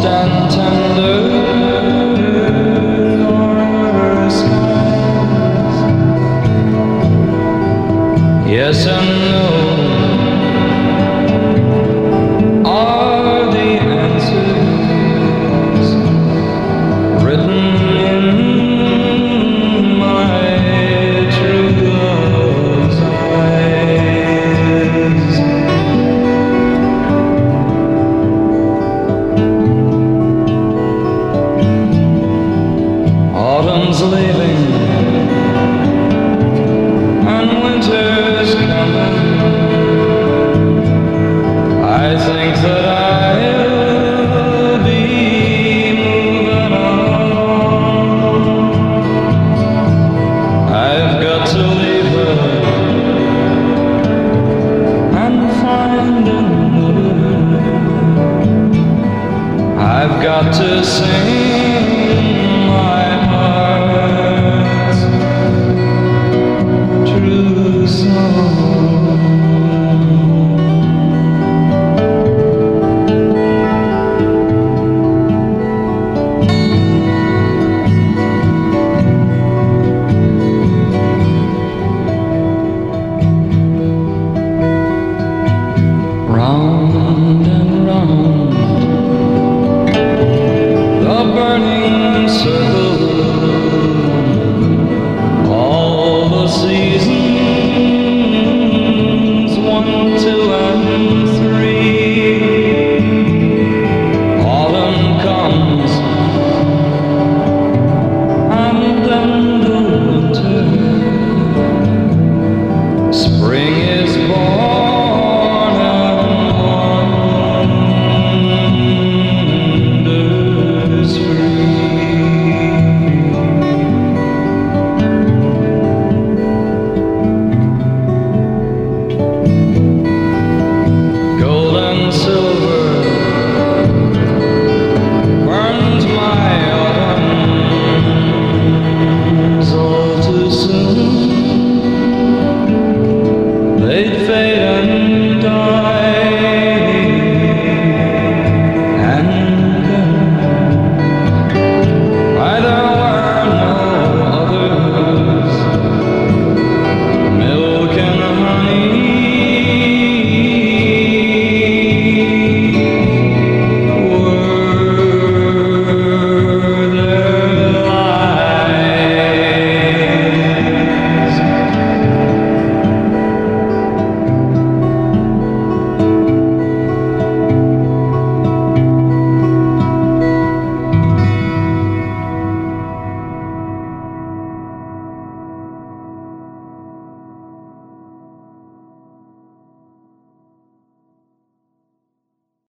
and tender our skies. Yes and no are the answers written in my true love's eyes. Autumn's leaving and winter's coming. I think that I'll be moving on. I've got to leave her and find another. I've got to sing